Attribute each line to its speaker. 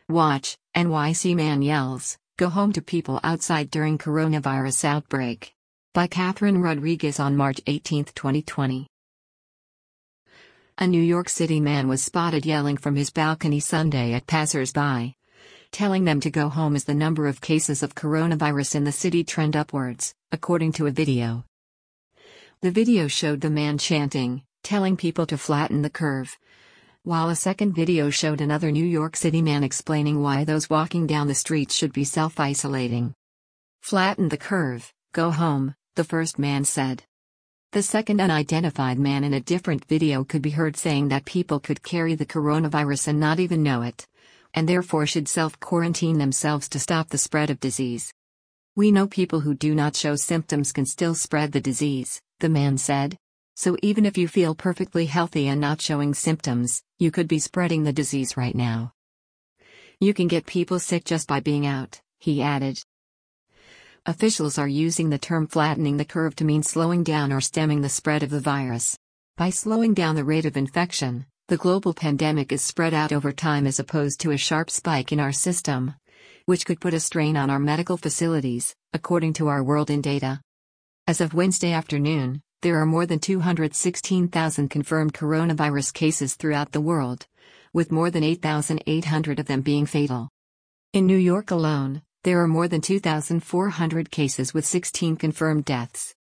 Speaker 1: Watch, NYC man yells, "Go home" to people outside during coronavirus outbreak. By Catherine Rodriguez on March 18, 2020. A New York City man was spotted yelling from his balcony Sunday at passers-by, telling them to go home as the number of cases of coronavirus in the city trend upwards, according to a video. The video showed the man chanting, telling people to flatten the curve, while a second video showed another New York City man explaining why those walking down the streets should be self-isolating. "Flatten the curve, go home," the first man said. The second unidentified man in a different video could be heard saying that people could carry the coronavirus and not even know it, and therefore should self-quarantine themselves to stop the spread of disease. "We know people who do not show symptoms can still spread the disease," the man said. "So even if you feel perfectly healthy and not showing symptoms, you could be spreading the disease right now. You can get people sick just by being out," he added. Officials are using the term flattening the curve to mean slowing down or stemming the spread of the virus. By slowing down the rate of infection, the global pandemic is spread out over time as opposed to a sharp spike in our system, which could put a strain on our medical facilities, according to our World in data. As of Wednesday afternoon, there are more than 216,000 confirmed coronavirus cases throughout the world, with more than 8,800 of them being fatal. In New York alone, there are more than 2,400 cases with 16 confirmed deaths.